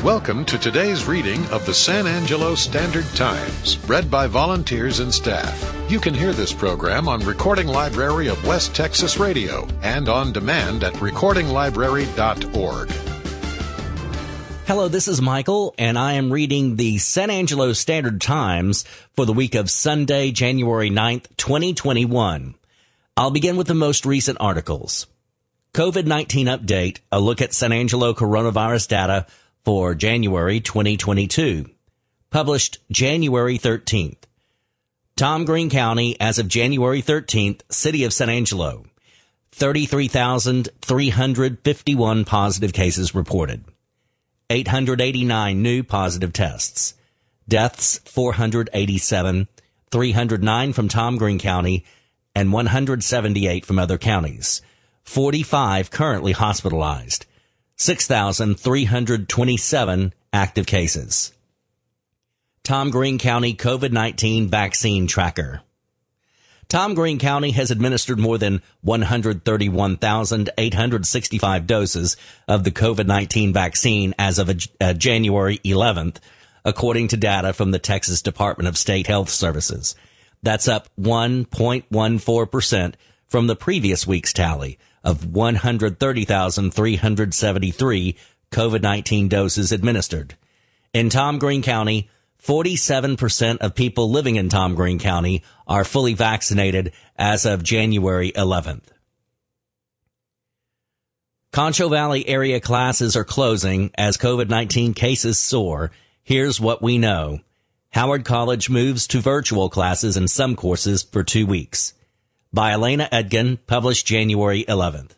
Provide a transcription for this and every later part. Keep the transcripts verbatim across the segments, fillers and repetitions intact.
Welcome to today's reading of the San Angelo Standard Times, read by volunteers and staff. You can hear this program on Recording Library of West Texas Radio and on demand at recording library dot org. Hello, this is Michael, and I am reading the San Angelo Standard Times for the week of Sunday, January ninth, twenty twenty-one. I'll begin with the most recent articles. COVID nineteen update, a look at San Angelo coronavirus data for January twenty twenty-two. Published January thirteenth. Tom Green County, as of January thirteenth, City of San Angelo. thirty-three thousand three hundred fifty-one positive cases reported. eight hundred eighty-nine new positive tests. Deaths, four hundred eighty-seven, three hundred nine from Tom Green County, and one hundred seventy-eight from other counties. forty-five currently hospitalized. six thousand three hundred twenty-seven active cases. Tom Green County COVID nineteen Vaccine Tracker. Tom Green County has administered more than one hundred thirty-one thousand eight hundred sixty-five doses of the COVID nineteen vaccine as of uh, January eleventh, according to data from the Texas Department of State Health Services. That's up one point one four percent from the previous week's tally of one hundred thirty thousand three hundred seventy-three COVID nineteen doses administered. In Tom Green County, forty-seven percent of people living in Tom Green County are fully vaccinated as of January eleventh. Concho Valley area classes are closing as COVID nineteen cases soar. Here's what we know. Howard College moves to virtual classes in some courses for two weeks. By Elena Edgin, published January eleventh.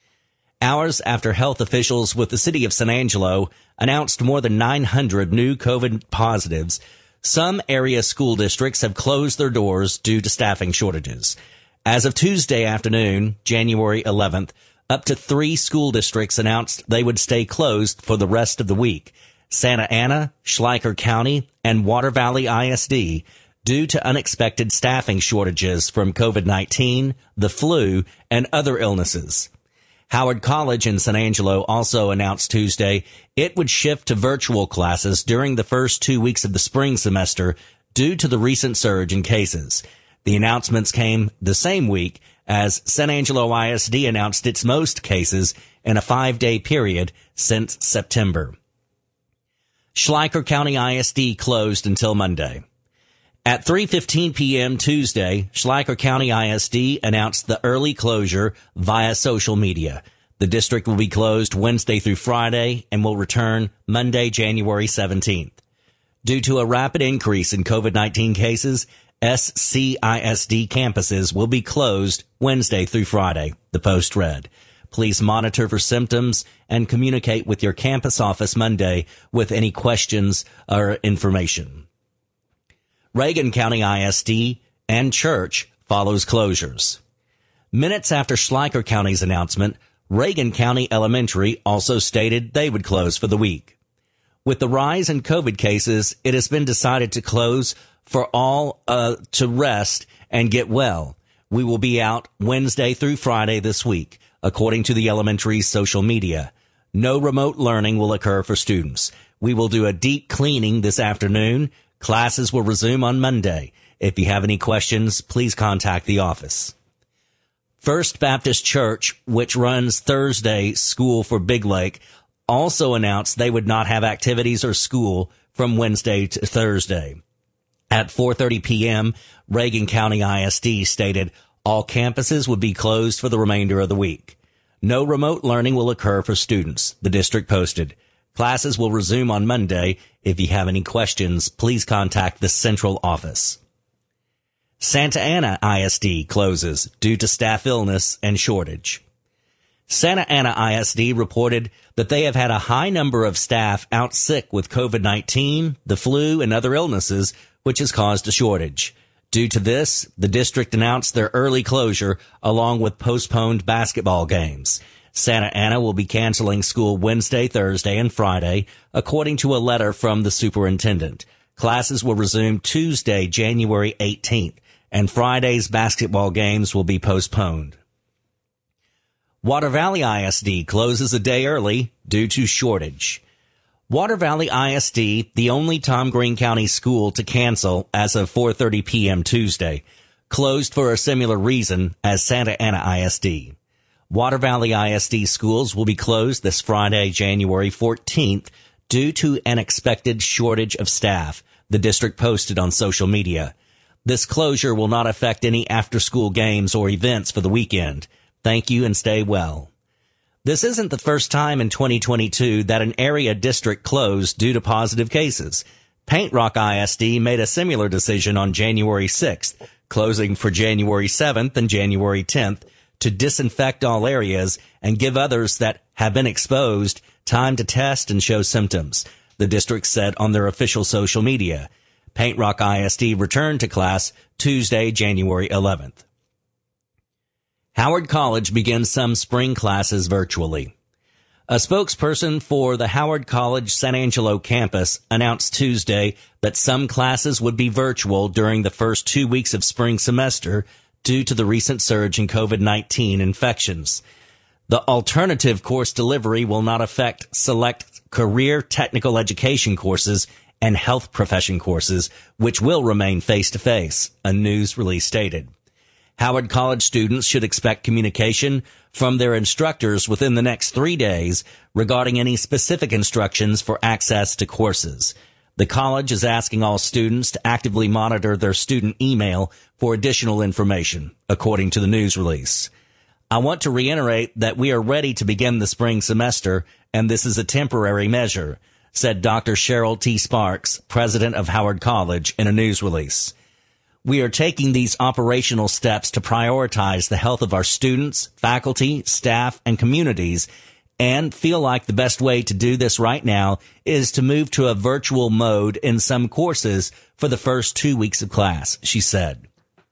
Hours after health officials with the city of San Angelo announced more than nine hundred new COVID positives, some area school districts have closed their doors due to staffing shortages. As of Tuesday afternoon, January eleventh, up to three school districts announced they would stay closed for the rest of the week: Santa Ana, Schleicher County, and Water Valley I S D, due to unexpected staffing shortages from COVID nineteen, the flu, and other illnesses. Howard College in San Angelo also announced Tuesday it would shift to virtual classes during the first two weeks of the spring semester due to the recent surge in cases. The announcements came the same week as San Angelo I S D announced its most cases in a five-day period since September. Schleicher County I S D closed until Monday. At three fifteen p.m. Tuesday, Schleicher County I S D announced the early closure via social media. The district will be closed Wednesday through Friday and will return Monday, January seventeenth. Due to a rapid increase in COVID nineteen cases, S C I S D campuses will be closed Wednesday through Friday, the Post read. Please monitor for symptoms and communicate with your campus office Monday with any questions or information. Reagan County I S D and church follows closures. Minutes after Schleicher County's announcement, Reagan County Elementary also stated they would close for the week. With the rise in COVID cases, it has been decided to close for all uh, to rest and get well. We will be out Wednesday through Friday this week, according to the elementary's social media. No remote learning will occur for students. We will do a deep cleaning this afternoon. Classes will resume on Monday. If you have any questions, please contact the office. First Baptist Church, which runs Thursday School for Big Lake, also announced they would not have activities or school from Wednesday to Thursday. At four thirty p.m., Reagan County I S D stated all campuses would be closed for the remainder of the week. No remote learning will occur for students, the district posted. Classes will resume on Monday. If you have any questions, please contact the central office. Santa Ana I S D closes due to staff illness and shortage. Santa Ana I S D reported that they have had a high number of staff out sick with COVID nineteen, the flu, and other illnesses, which has caused a shortage. Due to this, the district announced their early closure along with postponed basketball games. Santa Ana will be canceling school Wednesday, Thursday, and Friday, according to a letter from the superintendent. Classes will resume Tuesday, January eighteenth, and Friday's basketball games will be postponed. Water Valley I S D closes a day early due to shortage. Water Valley I S D, the only Tom Green County school to cancel as of four thirty p.m. Tuesday, closed for a similar reason as Santa Ana I S D. Water Valley I S D schools will be closed this Friday, January fourteenth, due to an expected shortage of staff, the district posted on social media. This closure will not affect any after-school games or events for the weekend. Thank you and stay well. This isn't the first time in twenty twenty-two that an area district closed due to positive cases. Paint Rock I S D made a similar decision on January sixth, closing for January seventh and January tenth to disinfect all areas and give others that have been exposed time to test and show symptoms, the district said on their official social media. Paint Rock I S D returned to class Tuesday, January eleventh. Howard College begins some spring classes virtually. A spokesperson for the Howard College San Angelo campus announced Tuesday that some classes would be virtual during the first two weeks of spring semester due to the recent surge in COVID nineteen infections. The alternative course delivery will not affect select career technical education courses and health profession courses, which will remain face-to-face, a news release stated. Howard College students should expect communication from their instructors within the next three days regarding any specific instructions for access to courses. The college is asking all students to actively monitor their student email for additional information, according to the news release. I want to reiterate that we are ready to begin the spring semester, and this is a temporary measure, said Doctor Cheryl T. Sparks, president of Howard College, in a news release. We are taking these operational steps to prioritize the health of our students, faculty, staff, and communities, and feel like the best way to do this right now is to move to a virtual mode in some courses for the first two weeks of class, she said.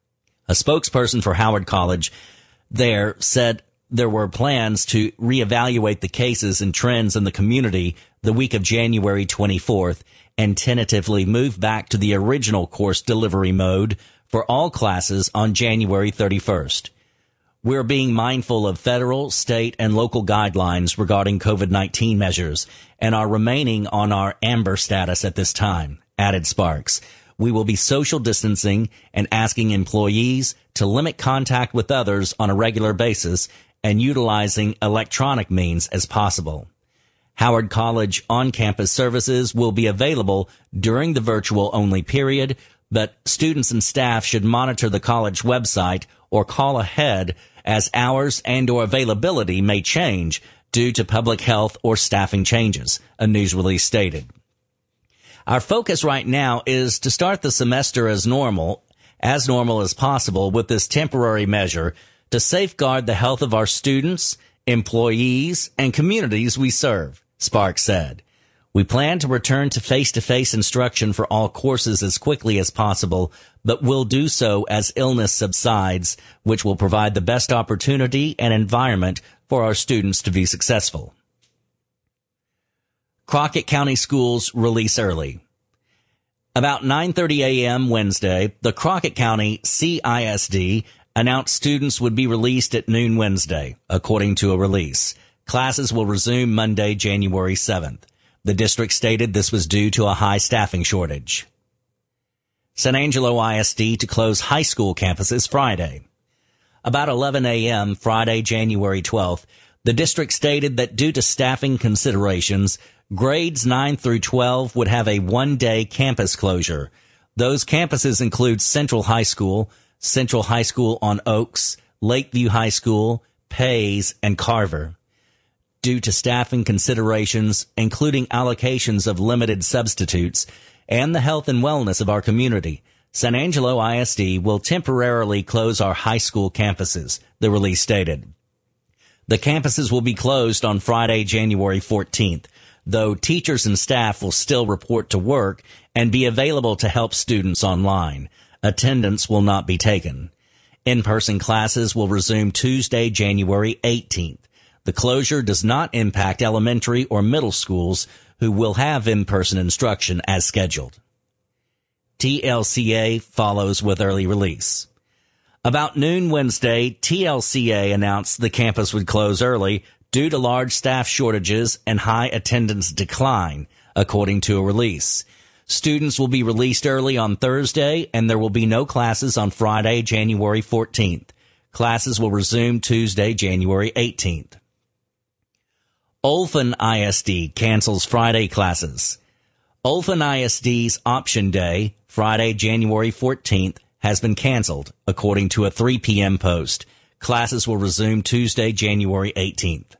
A spokesperson for Howard College there said there were plans to reevaluate the cases and trends in the community the week of January twenty-fourth and tentatively move back to the original course delivery mode for all classes on January thirty-first. We're being mindful of federal, state, and local guidelines regarding COVID nineteen measures and are remaining on our amber status at this time, added Sparks. We will be social distancing and asking employees to limit contact with others on a regular basis and utilizing electronic means as possible. Howard College on-campus services will be available during the virtual-only period, but students and staff should monitor the college website or call ahead as hours and or availability may change due to public health or staffing changes, a news release stated. Our focus right now is to start the semester as normal, as normal as possible with this temporary measure to safeguard the health of our students, employees, and communities we serve, Sparks said. We plan to return to face-to-face instruction for all courses as quickly as possible, but will do so as illness subsides, which will provide the best opportunity and environment for our students to be successful. Crockett County Schools release early. About nine thirty a.m. Wednesday, the Crockett County C I S D announced students would be released at noon Wednesday, according to a release. Classes will resume Monday, January seventh. The district stated this was due to a high staffing shortage. San Angelo I S D to close high school campuses Friday. About eleven a.m. Friday, January twelfth, the district stated that due to staffing considerations, grades nine through twelve would have a one-day campus closure. Those campuses include Central High School, Central High School on Oaks, Lakeview High School, Pays, and Carver. Due to staffing considerations, including allocations of limited substitutes, and the health and wellness of our community, San Angelo I S D will temporarily close our high school campuses, the release stated. The campuses will be closed on Friday, January fourteenth, though teachers and staff will still report to work and be available to help students online. Attendance will not be taken. In-person classes will resume Tuesday, January eighteenth. The closure does not impact elementary or middle schools who will have in-person instruction as scheduled. T L C A follows with early release. About noon Wednesday, T L C A announced the campus would close early due to large staff shortages and high attendance decline, according to a release. Students will be released early on Thursday, and there will be no classes on Friday, January fourteenth. Classes will resume Tuesday, January eighteenth. Olphin I S D cancels Friday classes. Olphin I S D's option day, Friday, January fourteenth, has been canceled, according to a three p.m. post. Classes will resume Tuesday, January eighteenth.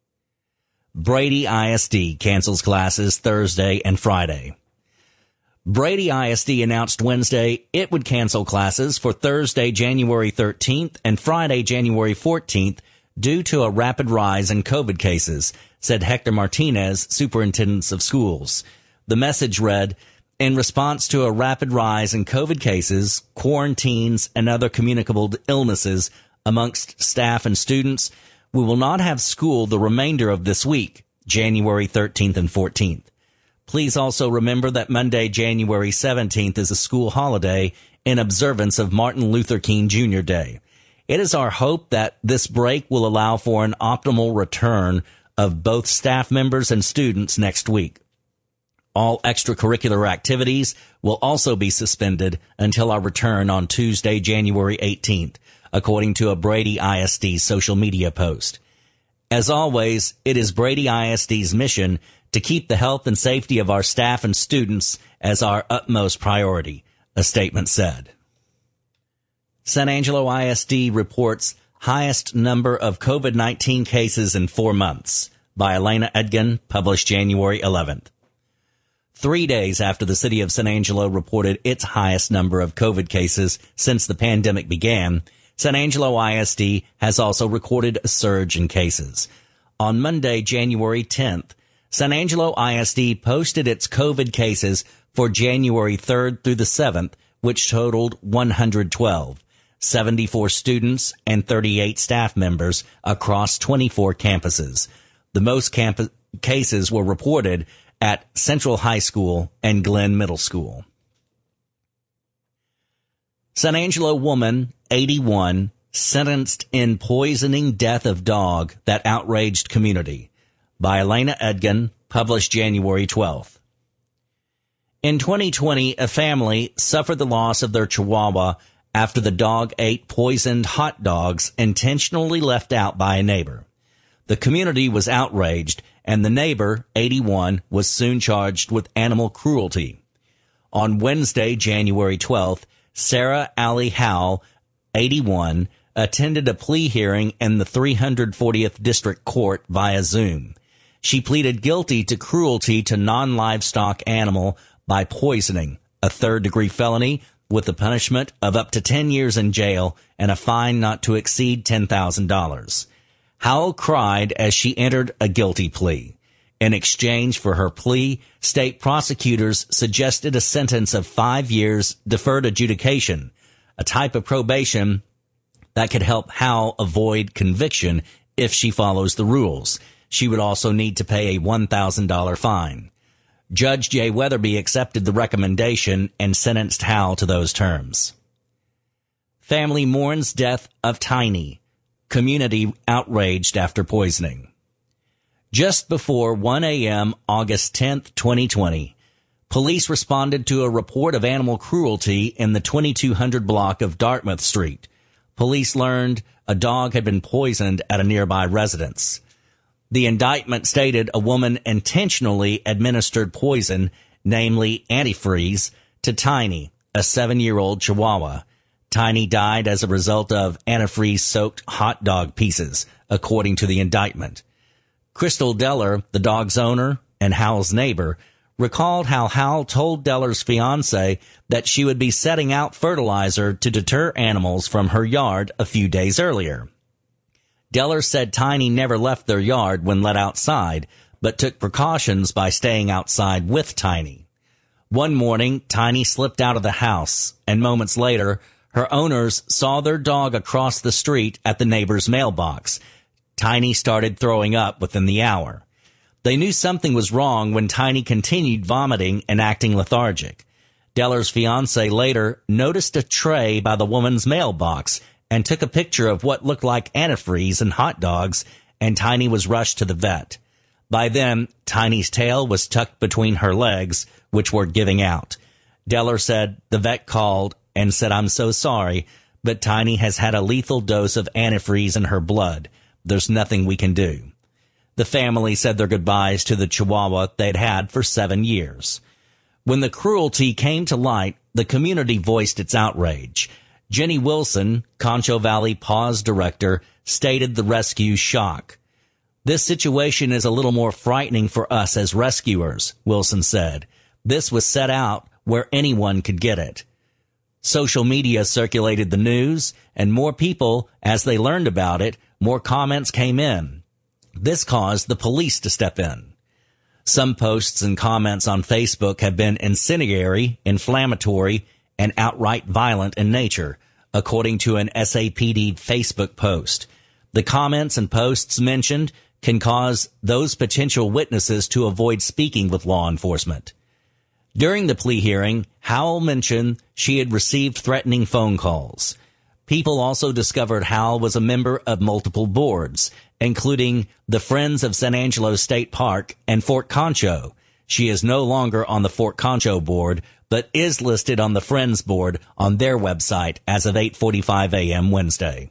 Brady I S D cancels classes Thursday and Friday. Brady I S D announced Wednesday it would cancel classes for Thursday, January thirteenth and Friday, January fourteenth due to a rapid rise in COVID cases, said Hector Martinez, superintendent of schools. The message read, in response to a rapid rise in COVID cases, quarantines, and other communicable illnesses amongst staff and students, we will not have school the remainder of this week, January thirteenth and fourteenth. Please also remember that Monday, January seventeenth is a school holiday in observance of Martin Luther King Junior Day. It is our hope that this break will allow for an optimal return of both staff members and students next week. All extracurricular activities will also be suspended until our return on Tuesday, January eighteenth, according to a Brady I S D social media post. As always, it is Brady I S D's mission to keep the health and safety of our staff and students as our utmost priority, a statement said. San Angelo I S D reports highest number of COVID nineteen cases in four months by Elena Edgin, published January eleventh. Three days after the city of San Angelo reported its highest number of COVID cases since the pandemic began, San Angelo I S D has also recorded a surge in cases. On Monday, January tenth, San Angelo I S D posted its COVID cases for January third through the seventh, which totaled one hundred twelve, seventy-four students and thirty-eight staff members across twenty-four campuses. The most camp- cases were reported at Central High School and Glenn Middle School. San Angelo woman, eighty-one, sentenced in poisoning death of dog that outraged community, by Elena Edgin, published January twelfth. In twenty twenty, a family suffered the loss of their Chihuahua after the dog ate poisoned hot dogs intentionally left out by a neighbor. The community was outraged, and the neighbor, eighty-one, was soon charged with animal cruelty. On Wednesday, January twelfth, Sarah Allie Howell, eighty-one, attended a plea hearing in the three hundred fortieth District Court via Zoom. She pleaded guilty to cruelty to non-livestock animal by poisoning, a third-degree felony with the punishment of up to ten years in jail and a fine not to exceed ten thousand dollars. Howell cried as she entered a guilty plea. In exchange for her plea, state prosecutors suggested a sentence of five years deferred adjudication, a type of probation that could help Howell avoid conviction if she follows the rules. She would also need to pay a one thousand dollars fine. Judge Jay Weatherby accepted the recommendation and sentenced Howell to those terms. Family mourns death of Tiny. Community outraged after poisoning. Just before one a.m. August tenth, twenty twenty, police responded to a report of animal cruelty in the twenty-two hundred block of Dartmouth Street. Police learned a dog had been poisoned at a nearby residence. The indictment stated a woman intentionally administered poison, namely antifreeze, to Tiny, a seven-year-old Chihuahua. Tiny died as a result of antifreeze-soaked hot dog pieces, according to the indictment. Crystal Deller, the dog's owner and Howell's neighbor, recalled how Howell told Deller's fiancé that she would be setting out fertilizer to deter animals from her yard a few days earlier. Deller said Tiny never left their yard when let outside, but took precautions by staying outside with Tiny. One morning, Tiny slipped out of the house, and moments later, her owners saw their dog across the street at the neighbor's mailbox. Tiny started throwing up within the hour. They knew something was wrong when Tiny continued vomiting and acting lethargic. Deller's fiancé later noticed a tray by the woman's mailbox and took a picture of what looked like antifreeze and hot dogs and Tiny was rushed to the vet. By then, Tiny's tail was tucked between her legs, which were giving out. Deller said the vet called and said, "I'm so sorry, but Tiny has had a lethal dose of antifreeze in her blood. There's nothing we can do." The family said their goodbyes to the Chihuahua they'd had for seven years. When the cruelty came to light, the community voiced its outrage. Jenny Wilson, Concho Valley Paws director, stated the rescue's shock. "This situation is a little more frightening for us as rescuers," Wilson said. "This was set out where anyone could get it." Social media circulated the news, and more people, as they learned about it, more comments came in. This caused the police to step in. Some posts and comments on Facebook have been incendiary, inflammatory, and outright violent in nature, according to an S A P D Facebook post. The comments and posts mentioned can cause those potential witnesses to avoid speaking with law enforcement. During the plea hearing, Howell mentioned she had received threatening phone calls. People also discovered Howell was a member of multiple boards, including the Friends of San Angelo State Park and Fort Concho. She is no longer on the Fort Concho board, but is listed on the Friends board on their website as of eight forty-five a.m. Wednesday.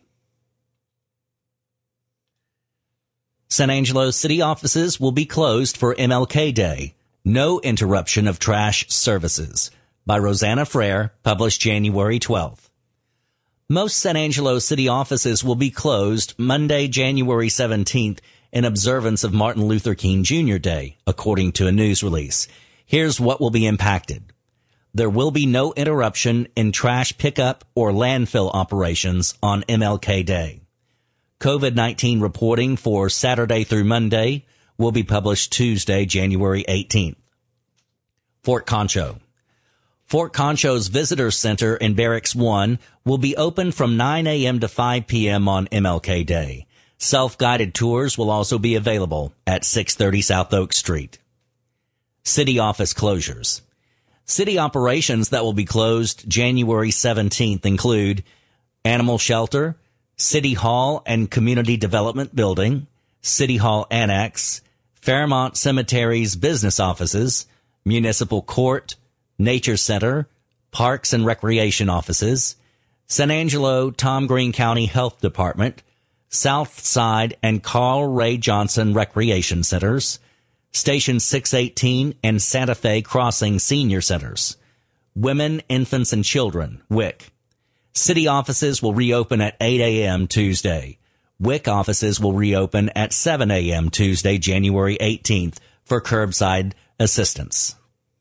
San Angelo city offices will be closed for M L K Day. No interruption of trash services. By Rosanna Frere, published January twelfth. Most San Angelo city offices will be closed Monday, January seventeenth, in observance of Martin Luther King Junior Day, according to a news release. Here's what will be impacted. There will be no interruption in trash pickup or landfill operations on M L K Day. COVID nineteen reporting for Saturday through Monday will be published Tuesday, January eighteenth. Fort Concho. Fort Concho's Visitor Center in Barracks one will be open from nine a.m. to five p.m. on M L K Day. Self-guided tours will also be available at six thirty South Oak Street. City office closures. City operations that will be closed January seventeenth include Animal Shelter, City Hall and Community Development Building, City Hall Annex, Fairmont Cemetery's business offices, Municipal Court, Nature Center, Parks and Recreation offices, San Angelo Tom Green County Health Department, South Side and Carl Ray Johnson Recreation Centers, Station six eighteen and Santa Fe Crossing Senior Centers, Women, Infants, and Children, W I C. City offices will reopen at eight a.m. Tuesday. W I C offices will reopen at seven a.m. Tuesday, January eighteenth, for curbside assistance.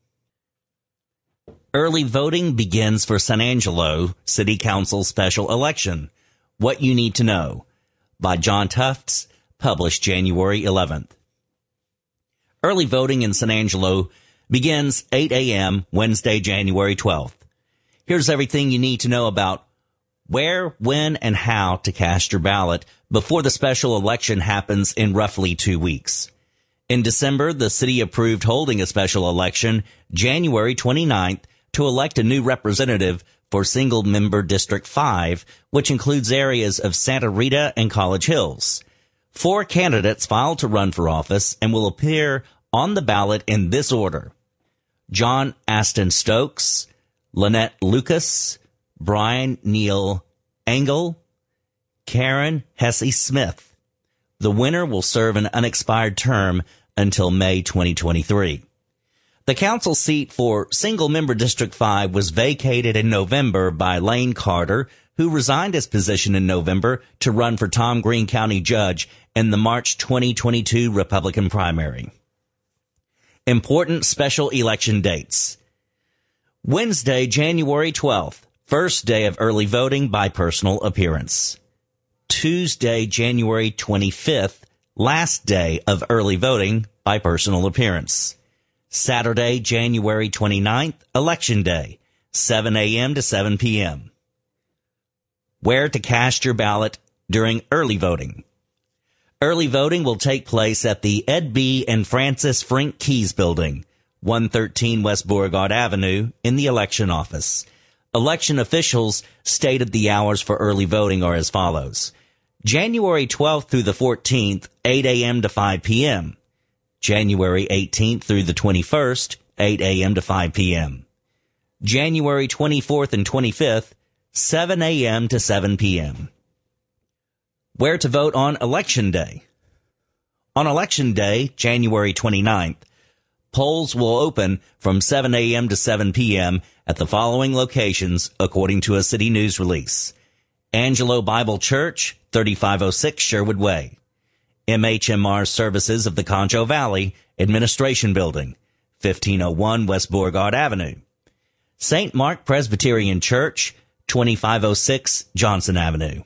Early voting begins for San Angelo City Council special election. What you need to know. By John Tufts, published January eleventh. Early voting in San Angelo begins eight a.m. Wednesday, January twelfth. Here's everything you need to know about where, when, and how to cast your ballot before the special election happens in roughly two weeks. In December, the city approved holding a special election January twenty-ninth to elect a new representative for single-member District five, which includes areas of Santa Rita and College Hills. Four candidates filed to run for office and will appear on the ballot in this order: John Aston Stokes, Lynette Lucas, Brian Neal Engel, Karen Hesse Smith. The winner will serve an unexpired term until May twenty twenty-three. The council seat for single-member District five was vacated in November by Lane Carter, who resigned his position in November to run for Tom Green County Judge in the March twenty twenty-two Republican primary. Important special election dates. Wednesday, January twelfth, first day of early voting by personal appearance. Tuesday, January twenty-fifth, last day of early voting by personal appearance. Saturday, January twenty-ninth, Election Day, seven a.m. to seven p.m. Where to cast your ballot during early voting. Early voting will take place at the Ed B. and Francis Frink Keys Building, one thirteen West Beauregard Avenue, in the election office. Election officials stated the hours for early voting are as follows. January twelfth through the fourteenth, eight a.m. to five p.m. January eighteenth through the twenty-first, eight a.m. to five p.m. January twenty-fourth and twenty-fifth, seven a.m. to seven p.m. Where to vote on Election Day. On Election Day, January twenty-ninth, polls will open from seven a.m. to seven p.m. at the following locations, according to a city news release. Angelo Bible Church, thirty-five oh six Sherwood Way. M H M R Services of the Concho Valley, Administration Building, fifteen oh one West Beauregard Avenue. Saint Mark Presbyterian Church, twenty-five oh six Johnson Avenue.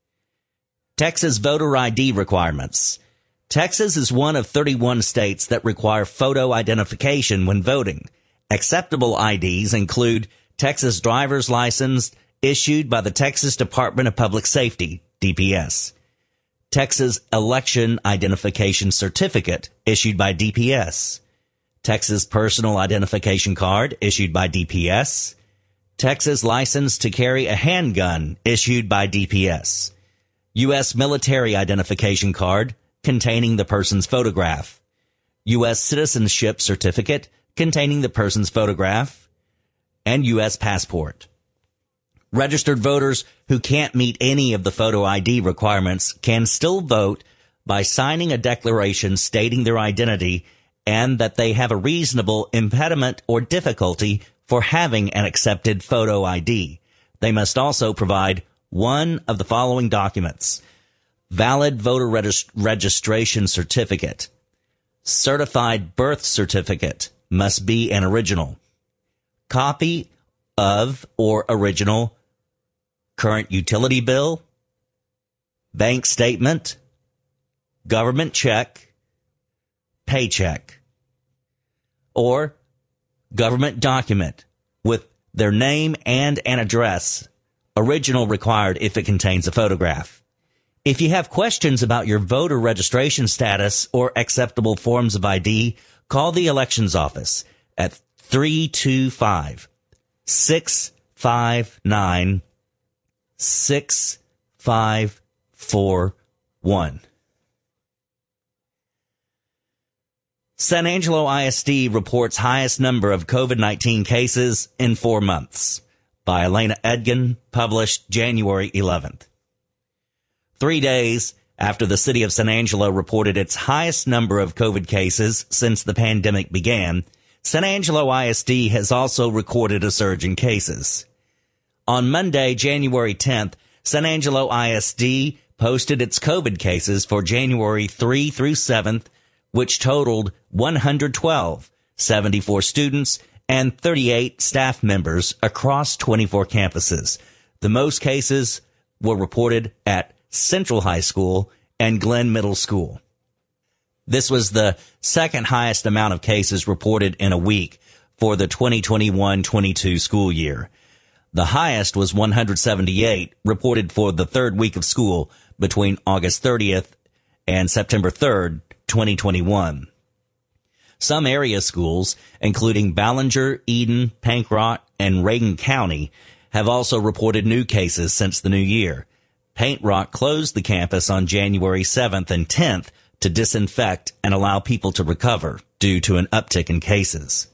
Texas voter I D requirements. Texas is one of thirty-one states that require photo identification when voting. Acceptable I Ds include Texas driver's license issued by the Texas Department of Public Safety, D P S. Texas election identification certificate issued by D P S. Texas personal identification card issued by D P S. Texas license to carry a handgun issued by D P S. U S military identification card containing the person's photograph. U S citizenship certificate containing the person's photograph. And U S passport. Registered voters who can't meet any of the photo I D requirements can still vote by signing a declaration stating their identity and that they have a reasonable impediment or difficulty for having an accepted photo I D. They must also provide one of the following documents: valid voter regist- registration certificate, certified birth certificate, must be an original, copy of or original current utility bill, bank statement, government check, paycheck, or government document with their name and an address, original required if it contains a photograph. If you have questions about your voter registration status or acceptable forms of I D, call the elections office at three two five, six five nine, six five four one. San Angelo I S D reports highest number of COVID nineteen cases in four months. By Elena Edgin, published January eleventh. Three days after the city of San Angelo reported its highest number of COVID cases since the pandemic began, San Angelo I S D has also recorded a surge in cases. On Monday, January tenth, San Angelo I S D posted its COVID cases for January third through seventh, which totaled one hundred twelve, seventy-four students, and thirty-eight staff members across twenty-four campuses. The most cases were reported at Central High School and Glenn Middle School. This was the second highest amount of cases reported in a week for the twenty twenty-one twenty-two school year. The highest was one hundred seventy-eight, reported for the third week of school between August thirtieth and September third, twenty twenty-one. Some area schools, including Ballinger, Eden, Pankrock, and Reagan County, have also reported new cases since the new year. Paint Rock closed the campus on January seventh and tenth to disinfect and allow people to recover due to an uptick in cases.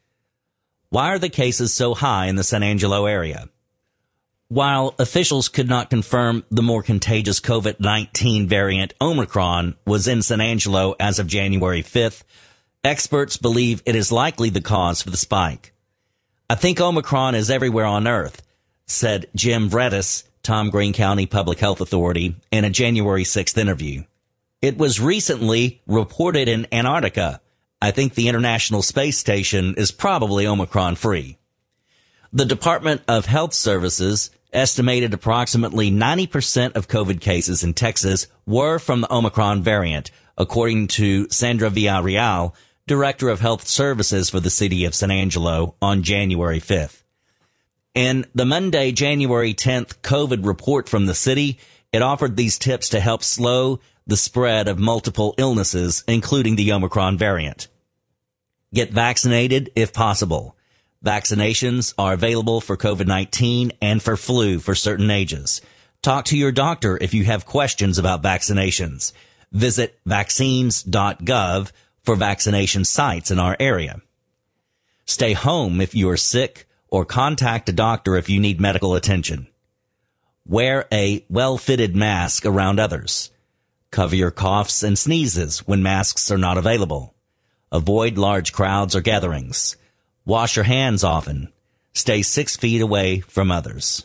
Why are the cases so high in the San Angelo area? While officials could not confirm the more contagious COVID nineteen variant Omicron was in San Angelo as of January fifth, experts believe it is likely the cause for the spike. I think Omicron is everywhere on Earth, said Jim Vredis, Tom Green County Public Health Authority, in a January sixth interview. It was recently reported in Antarctica. I think the International Space Station is probably Omicron-free. The Department of Health Services estimated approximately ninety percent of COVID cases in Texas were from the Omicron variant, according to Sandra Villarreal, Director of Health Services for the city of San Angelo, on January fifth. In the Monday, January tenth COVID report from the city, it offered these tips to help slow the spread of multiple illnesses, including the Omicron variant. Get vaccinated if possible. Vaccinations are available for COVID nineteen and for flu for certain ages. Talk to your doctor if you have questions about vaccinations. Visit vaccines dot gov for vaccination sites in our area. Stay home if you are sick or contact a doctor if you need medical attention. Wear a well-fitted mask around others. Cover your coughs and sneezes when masks are not available. Avoid large crowds or gatherings. Wash your hands often. Stay six feet away from others.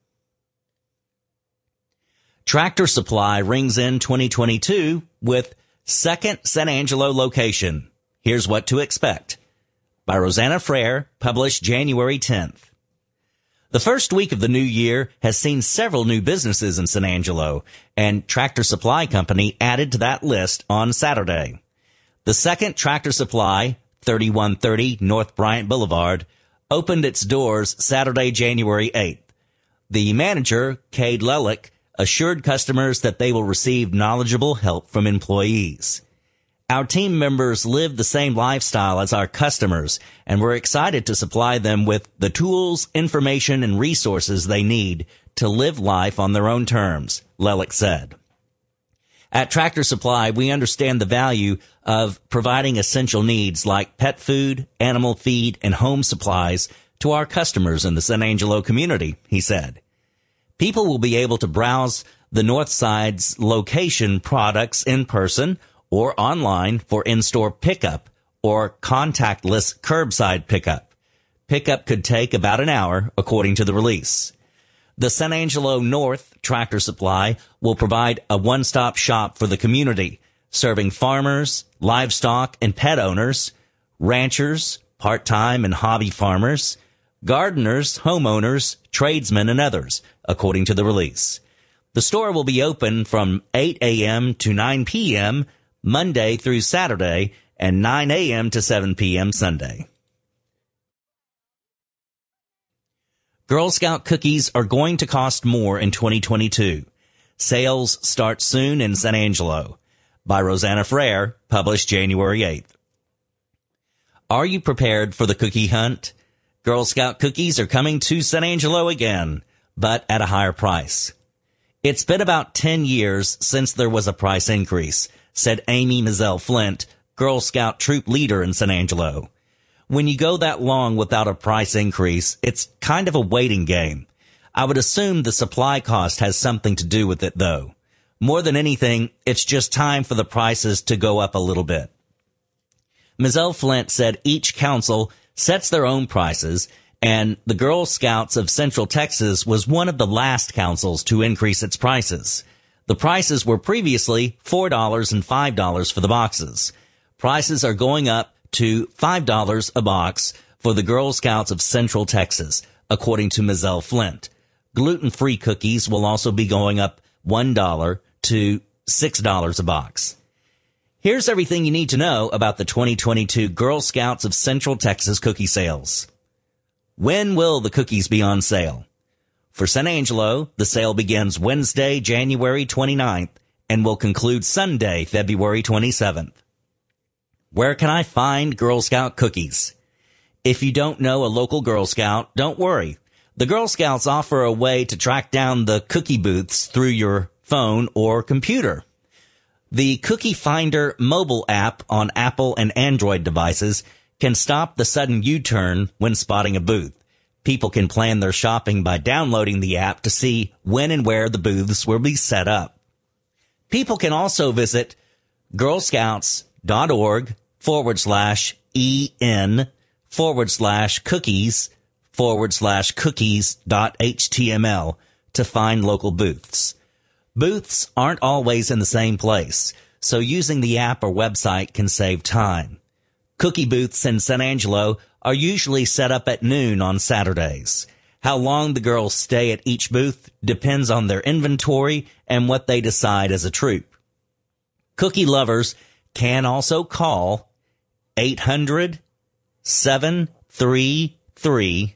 Tractor Supply rings in twenty twenty-two with second San Angelo location. Here's what to expect. By Rosanna Frere, published January tenth. The first week of the new year has seen several new businesses in San Angelo, and Tractor Supply Company added to that list on Saturday. The second Tractor Supply, thirty-one thirty North Bryant Boulevard, opened its doors Saturday, January eighth. The manager, Cade Lelick, assured customers that they will receive knowledgeable help from employees. Our team members live the same lifestyle as our customers, and we're excited to supply them with the tools, information, and resources they need to live life on their own terms, Lelick said. At Tractor Supply, we understand the value of providing essential needs like pet food, animal feed, and home supplies to our customers in the San Angelo community, he said. People will be able to browse the North Side's location products in person or online for in-store pickup or contactless curbside pickup. Pickup could take about an hour, according to the release. The San Angelo North Tractor Supply will provide a one-stop shop for the community, serving farmers, livestock and pet owners, ranchers, part-time and hobby farmers, gardeners, homeowners, tradesmen, and others, according to the release. The store will be open from eight a.m. to nine p.m. Monday through Saturday, and nine a.m. to seven p.m. Sunday. Girl Scout cookies are going to cost more in twenty twenty-two. Sales start soon in San Angelo. By Rosanna Frere, published January eighth. Are you prepared for the cookie hunt? Girl Scout cookies are coming to San Angelo again, but at a higher price. It's been about ten years since there was a price increase, said Amy Mizell Flint, Girl Scout troop leader in San Angelo. When you go that long without a price increase, it's kind of a waiting game. I would assume the supply cost has something to do with it, though. More than anything, it's just time for the prices to go up a little bit. Mizell Flint said each council sets their own prices, and the Girl Scouts of Central Texas was one of the last councils to increase its prices. The prices were previously four dollars and five dollars for the boxes. Prices are going up to five dollars a box for the Girl Scouts of Central Texas, according to Mizell Flint. Gluten-free cookies will also be going up one dollar to six dollars a box. Here's everything you need to know about the twenty twenty-two Girl Scouts of Central Texas cookie sales. When will the cookies be on sale? For San Angelo, the sale begins Wednesday, January twenty-ninth, and will conclude Sunday, February twenty-seventh. Where can I find Girl Scout cookies? If you don't know a local Girl Scout, don't worry. The Girl Scouts offer a way to track down the cookie booths through your phone or computer. The Cookie Finder mobile app on Apple and Android devices can stop the sudden U-turn when spotting a booth. People can plan their shopping by downloading the app to see when and where the booths will be set up. People can also visit girlscouts.org forward slash en forward slash cookies forward slash cookies dot html to find local booths. Booths aren't always in the same place, so using the app or website can save time. Cookie booths in San Angelo are usually set up at noon on Saturdays. How long the girls stay at each booth depends on their inventory and what they decide as a troop. Cookie lovers can also call eight hundred, seven three three,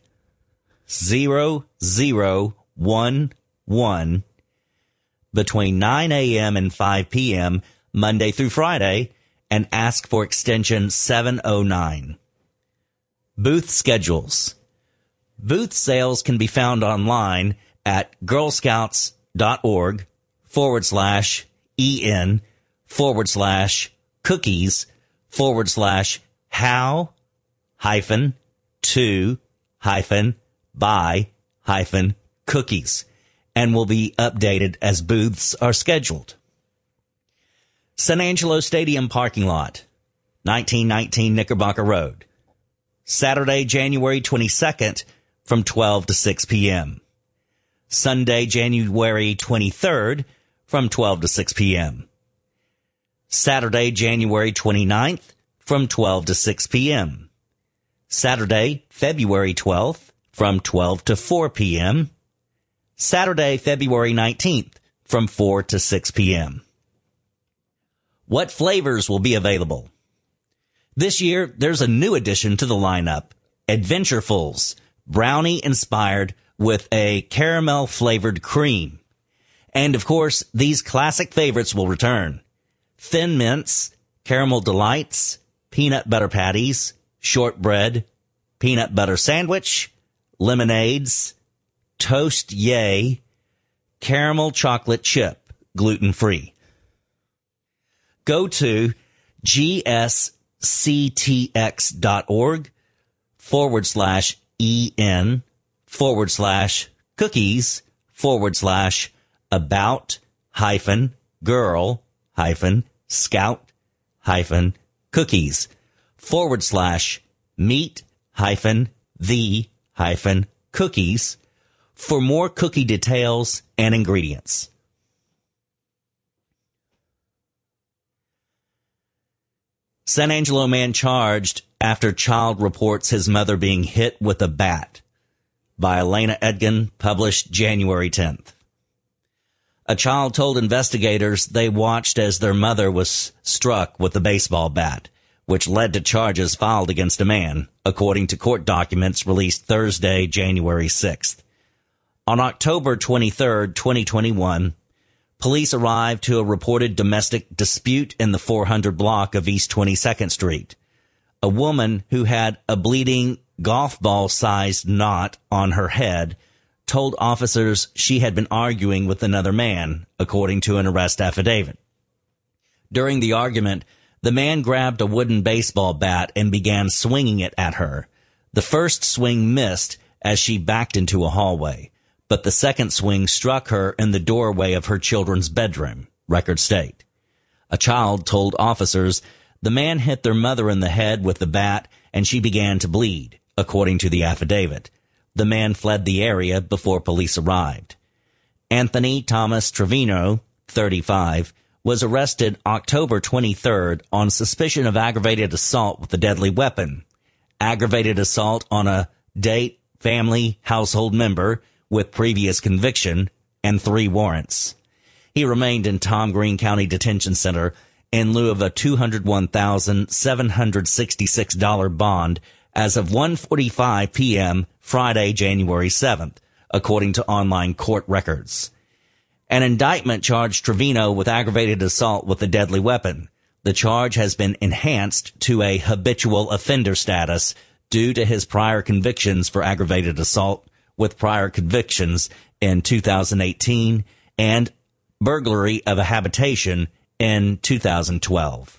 zero zero one one between nine a.m. and five p.m. Monday through Friday and ask for extension seven oh nine. Booth schedules. Booth sales can be found online at girl scouts dot org forward slash en forward slash cookies forward slash how hyphen to hyphen buy hyphen cookies, and will be updated as booths are scheduled. San Angelo Stadium parking lot, nineteen nineteen Knickerbocker Road, Saturday, January twenty-second from twelve to six p.m. Sunday, January twenty-third from twelve to six p.m. Saturday, January twenty-ninth from twelve to six p.m. Saturday, February twelfth from twelve to four p.m. Saturday, February nineteenth from four to six p.m. What flavors will be available? This year, there's a new addition to the lineup, Adventurefuls, brownie inspired with a caramel flavored cream. And of course, these classic favorites will return. Thin Mints, Caramel Delights, Peanut Butter Patties, Shortbread, Peanut Butter Sandwich, Lemonades, Toast Yay, Caramel Chocolate Chip, gluten-free. Go to gsctx.org forward slash en forward slash cookies forward slash about hyphen girl hyphen scout hyphen cookies forward slash meet hyphen the hyphen cookies for more cookie details and ingredients. San Angelo man charged after child reports his mother being hit with a bat, by Elena Edgin, published January tenth. A child told investigators they watched as their mother was struck with a baseball bat, which led to charges filed against a man, according to court documents released Thursday, January sixth. On October twenty-third, twenty twenty-one, police arrived to a reported domestic dispute in the four hundred block of East twenty-second Street. A woman who had a bleeding golf ball-sized knot on her head told officers she had been arguing with another man, according to an arrest affidavit. During the argument, the man grabbed a wooden baseball bat and began swinging it at her. The first swing missed as she backed into a hallway, but the second swing struck her in the doorway of her children's bedroom, records state. A child told officers the man hit their mother in the head with the bat and she began to bleed, according to the affidavit. The man fled the area before police arrived. Anthony Thomas Trevino, thirty-five, was arrested October twenty-third on suspicion of aggravated assault with a deadly weapon, aggravated assault on a date, family, household member with previous conviction, and three warrants. He remained in Tom Green County Detention Center in lieu of a two hundred one thousand seven hundred sixty-six dollars bond as of one forty-five p.m. Friday, January seventh, according to online court records. An indictment charged Trevino with aggravated assault with a deadly weapon. The charge has been enhanced to a habitual offender status due to his prior convictions for aggravated assault with prior convictions in two thousand eighteen and burglary of a habitation in two thousand twelve.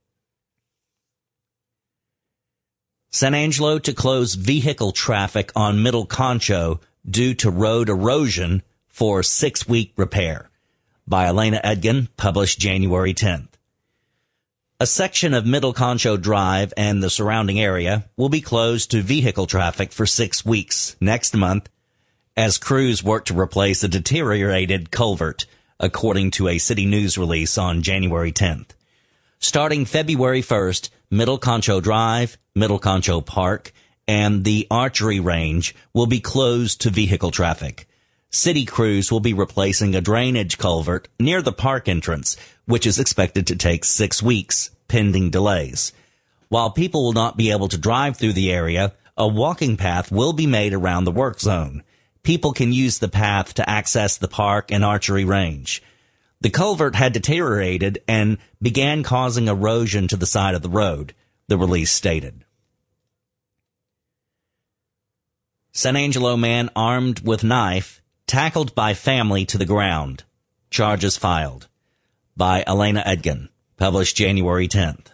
San Angelo to close vehicle traffic on Middle Concho due to road erosion for six-week repair, by Elena Edgin, published January tenth. A section of Middle Concho Drive and the surrounding area will be closed to vehicle traffic for six weeks next month as crews work to replace a deteriorated culvert, according to a city news release on January tenth. Starting February first, Middle Concho Drive, Middle Concho Park, and the archery range will be closed to vehicle traffic. City crews will be replacing a drainage culvert near the park entrance, which is expected to take six weeks, pending delays. While people will not be able to drive through the area, a walking path will be made around the work zone. People can use the path to access the park and archery range. The culvert had deteriorated and began causing erosion to the side of the road, the release stated. San Angelo man armed with knife tackled by family to the ground. Charges filed. By Elena Edgin. Published January tenth.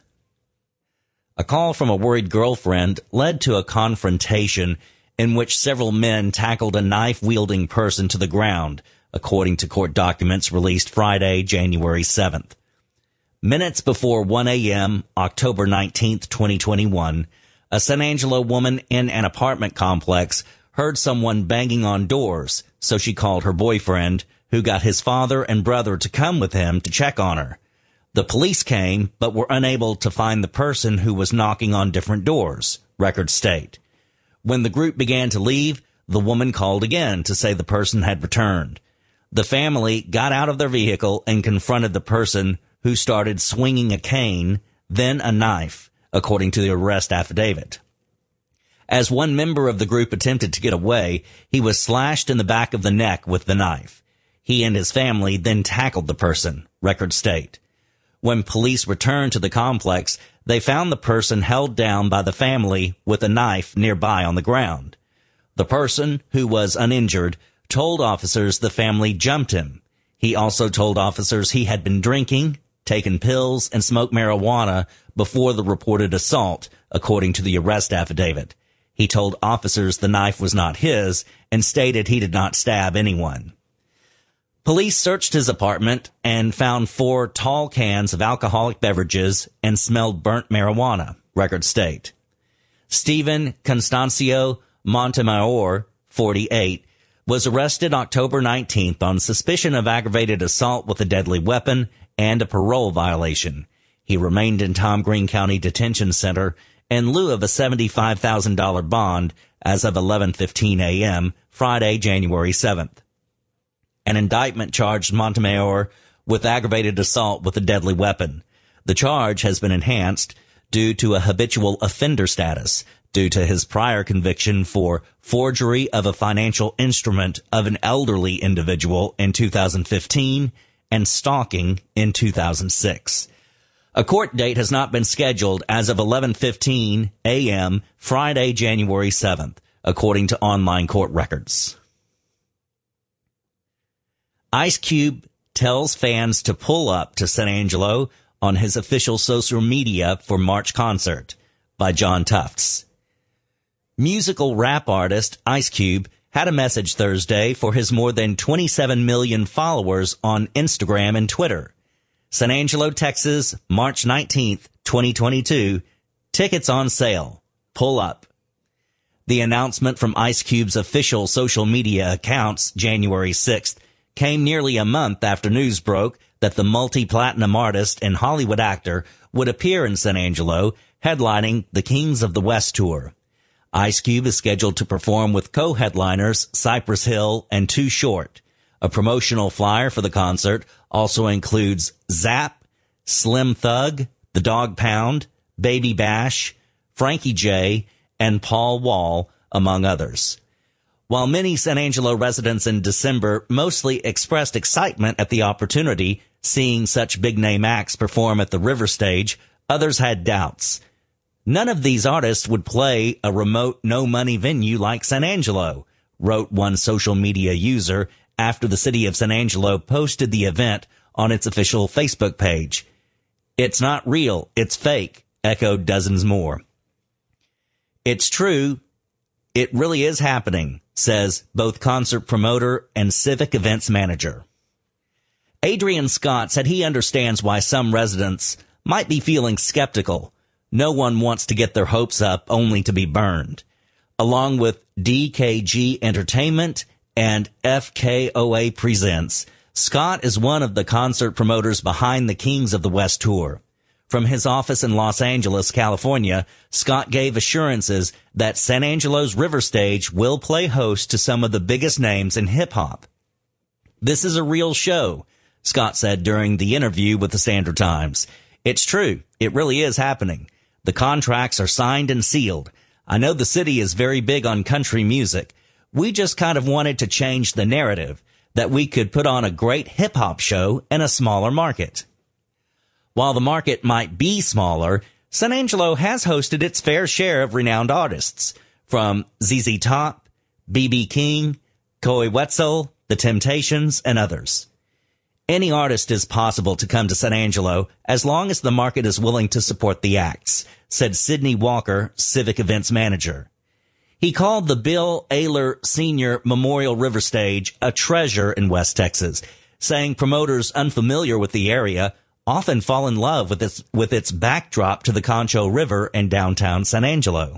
A call from a worried girlfriend led to a confrontation in which several men tackled a knife-wielding person to the ground, according to court documents released Friday, January seventh. Minutes before one a.m., October nineteenth, twenty twenty-one, a San Angelo woman in an apartment complex heard someone banging on doors, so she called her boyfriend, who got his father and brother to come with him to check on her. The police came, but were unable to find the person who was knocking on different doors, records state. When the group began to leave, the woman called again to say the person had returned. The family got out of their vehicle and confronted the person, who started swinging a cane, then a knife, according to the arrest affidavit. As one member of the group attempted to get away, he was slashed in the back of the neck with the knife. He and his family then tackled the person, records state. When police returned to the complex, they found the person held down by the family with a knife nearby on the ground. The person, who was uninjured, told officers the family jumped him. He also told officers he had been drinking, taken pills, and smoked marijuana before the reported assault, according to the arrest affidavit. He told officers the knife was not his and stated he did not stab anyone. Police searched his apartment and found four tall cans of alcoholic beverages and smelled burnt marijuana, records state. Stephen Constancio Montemayor, forty-eight, was arrested October nineteenth on suspicion of aggravated assault with a deadly weapon and a parole violation. He remained in Tom Green County Detention Center in lieu of a seventy-five thousand dollars bond as of eleven fifteen a.m., Friday, January seventh. An indictment charged Montemayor with aggravated assault with a deadly weapon. The charge has been enhanced due to a habitual offender status, due to his prior conviction for forgery of a financial instrument of an elderly individual in two thousand fifteen and stalking in two thousand six. A court date has not been scheduled as of eleven fifteen a.m., Friday, January seventh, according to online court records. Ice Cube tells fans to pull up to San Angelo on his official social media for March concert, by John Tufts. Musical rap artist Ice Cube had a message Thursday for his more than twenty-seven million followers on Instagram and Twitter. San Angelo, Texas, March nineteenth, twenty twenty-two. Tickets on sale. Pull up. The announcement from Ice Cube's official social media accounts January sixth came nearly a month after news broke that the multi-platinum artist and Hollywood actor would appear in San Angelo, headlining the Kings of the West tour. Ice Cube is scheduled to perform with co-headliners Cypress Hill and Too Short. A promotional flyer for the concert also includes Zapp, Slim Thug, The Dog Pound, Baby Bash, Frankie J, and Paul Wall, among others. While many San Angelo residents in December mostly expressed excitement at the opportunity, seeing such big-name acts perform at the River Stage, others had doubts. None of these artists would play a remote, no-money venue like San Angelo, wrote one social media user after the city of San Angelo posted the event on its official Facebook page. It's not real, it's fake, echoed dozens more. It's true, it really is happening, says both concert promoter and civic events manager. Adrian Scott said he understands why some residents might be feeling skeptical. No one wants to get their hopes up only to be burned. Along with D K G Entertainment and F K O A Presents, Scott is one of the concert promoters behind the Kings of the West tour. From his office in Los Angeles, California, Scott gave assurances that San Angelo's River Stage will play host to some of the biggest names in hip-hop. This is a real show, Scott said during the interview with the Standard Times. It's true. It really is happening. The contracts are signed and sealed. I know the city is very big on country music. We just kind of wanted to change the narrative that we could put on a great hip-hop show in a smaller market. While the market might be smaller, San Angelo has hosted its fair share of renowned artists, from Z Z Top, B B King, Coy Wetzel, The Temptations, and others. Any artist is possible to come to San Angelo as long as the market is willing to support the acts, said Sidney Walker, Civic Events Manager. He called the Bill Ayler Senior Memorial River Stage a treasure in West Texas, saying promoters unfamiliar with the area often fall in love with its, with its backdrop to the Concho River and downtown San Angelo.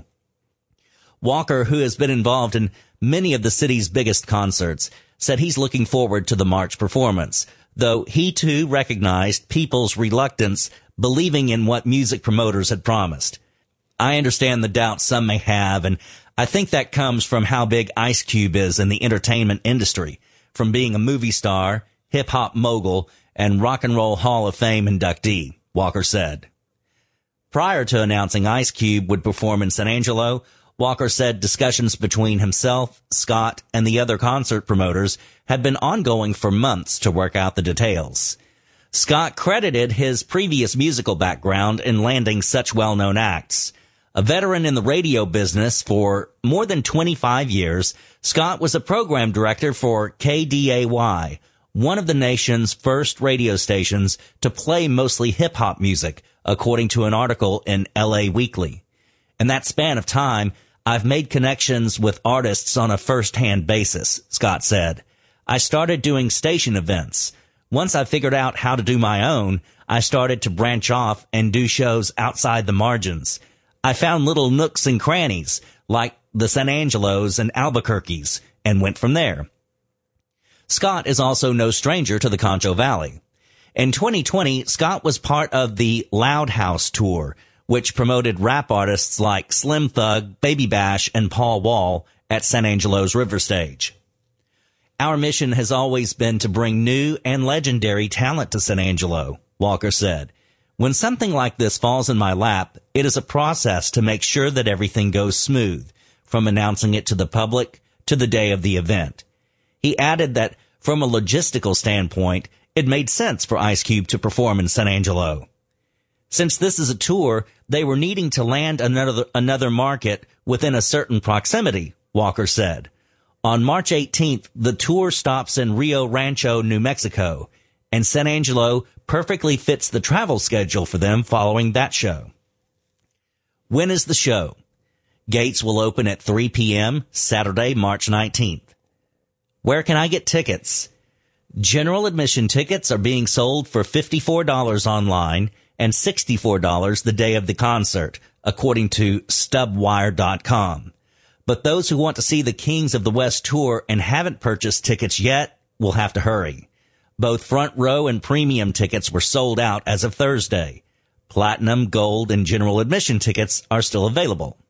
Walker, who has been involved in many of the city's biggest concerts, said he's looking forward to the March performance, though he too recognized people's reluctance believing in what music promoters had promised. I understand the doubts some may have, and I think that comes from how big Ice Cube is in the entertainment industry, from being a movie star, hip-hop mogul, and Rock and Roll Hall of Fame inductee, Walker said. Prior to announcing Ice Cube would perform in San Angelo, Walker said discussions between himself, Scott, and the other concert promoters had been ongoing for months to work out the details. Scott credited his previous musical background in landing such well-known acts. A veteran in the radio business for more than twenty-five years, Scott was a program director for K D A Y, one of the nation's first radio stations to play mostly hip-hop music, according to an article in L A Weekly. In that span of time, I've made connections with artists on a first-hand basis, Scott said. I started doing station events. Once I figured out how to do my own, I started to branch off and do shows outside the margins. I found little nooks and crannies, like the San Angelos and Albuquerques, and went from there. Scott is also no stranger to the Concho Valley. In twenty twenty, Scott was part of the Loud House Tour, which promoted rap artists like Slim Thug, Baby Bash, and Paul Wall at San Angelo's River Stage. Our mission has always been to bring new and legendary talent to San Angelo, Walker said. When something like this falls in my lap, it is a process to make sure that everything goes smooth, from announcing it to the public to the day of the event. He added that from a logistical standpoint, it made sense for Ice Cube to perform in San Angelo. Since this is a tour, they were needing to land another, another market within a certain proximity, Walker said. On March eighteenth, the tour stops in Rio Rancho, New Mexico, and San Angelo perfectly fits the travel schedule for them following that show. When is the show? Gates will open at three p.m. Saturday, March nineteenth. Where can I get tickets? General admission tickets are being sold for fifty-four dollars online and sixty-four dollars the day of the concert, according to stubwire dot com. But those who want to see the Kings of the West tour and haven't purchased tickets yet will have to hurry. Both front row and premium tickets were sold out as of Thursday. Platinum, gold, and general admission tickets are still available.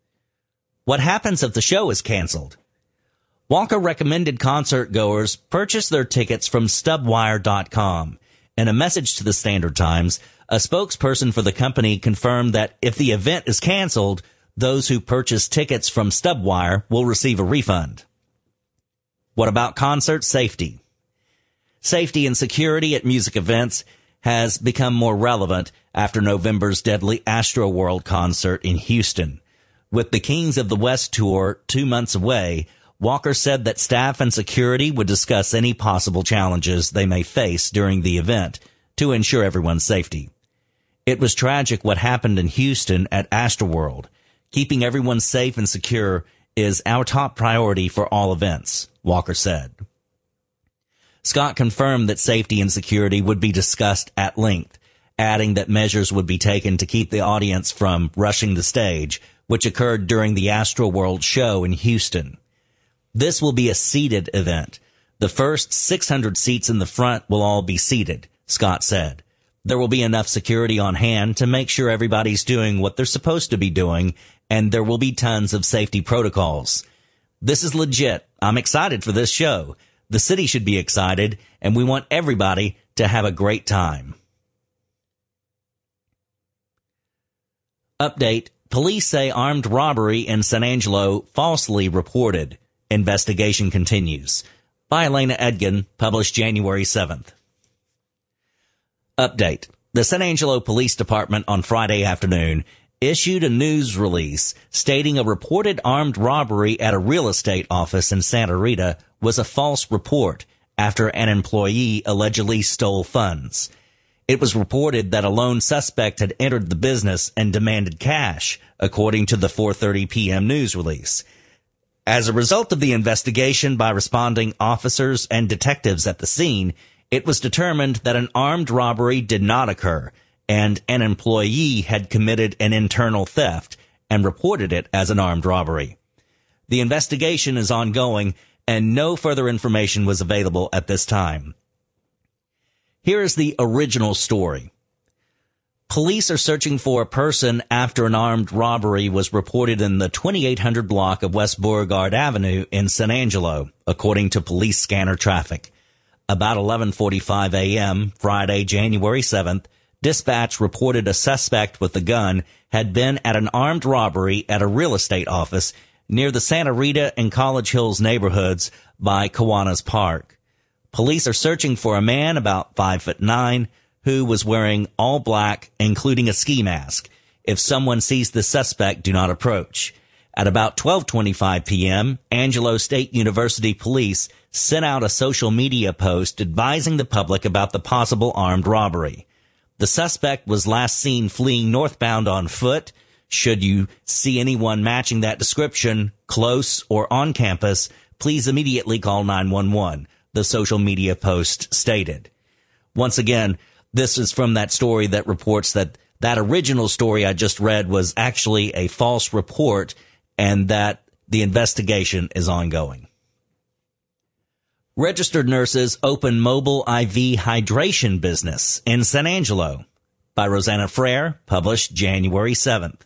What happens if the show is canceled? Walker recommended concert goers purchase their tickets from stubwire dot com. In a message to the Standard Times, a spokesperson for the company confirmed that if the event is canceled, those who purchase tickets from Stubwire will receive a refund. What about concert safety? Safety and security at music events has become more relevant after November's deadly Astroworld concert in Houston. With the Kings of the West tour two months away, Walker said that staff and security would discuss any possible challenges they may face during the event to ensure everyone's safety. It was tragic what happened in Houston at Astroworld. Keeping everyone safe and secure is our top priority for all events, Walker said. Scott confirmed that safety and security would be discussed at length, adding that measures would be taken to keep the audience from rushing the stage, which occurred during the Astroworld show in Houston. This will be a seated event. The first six hundred seats in the front will all be seated, Scott said. There will be enough security on hand to make sure everybody's doing what they're supposed to be doing, and there will be tons of safety protocols. This is legit. I'm excited for this show. The city should be excited, and we want everybody to have a great time. Update. Police say armed robbery in San Angelo falsely reported. Investigation continues. By Elena Edgin, published January seventh. Update. The San Angelo Police Department on Friday afternoon issued a news release stating a reported armed robbery at a real estate office in Santa Rita was a false report after an employee allegedly stole funds. It was reported that a lone suspect had entered the business and demanded cash, according to the four thirty p.m. news release. As a result of the investigation by responding officers and detectives at the scene, it was determined that an armed robbery did not occur, and an employee had committed an internal theft and reported it as an armed robbery. The investigation is ongoing, and no further information was available at this time. Here is the original story. Police are searching for a person after an armed robbery was reported in the twenty-eight hundred block of West Beauregard Avenue in San Angelo, according to police scanner traffic. About eleven forty-five a.m., Friday, January seventh, dispatch reported a suspect with a gun had been at an armed robbery at a real estate office near the Santa Rita and College Hills neighborhoods by Kiwanis Park. Police are searching for a man about five foot nine who was wearing all black, including a ski mask. If someone sees the suspect, do not approach. At about twelve twenty-five p.m., Angelo State University police sent out a social media post advising the public about the possible armed robbery. The suspect was last seen fleeing northbound on foot. Should you see anyone matching that description, close or on campus, please immediately call nine one one, the social media post stated. Once again, this is from that story that reports that that original story I just read was actually a false report and that the investigation is ongoing. Registered nurses open mobile I V hydration business in San Angelo by Rosanna Frere, published January seventh.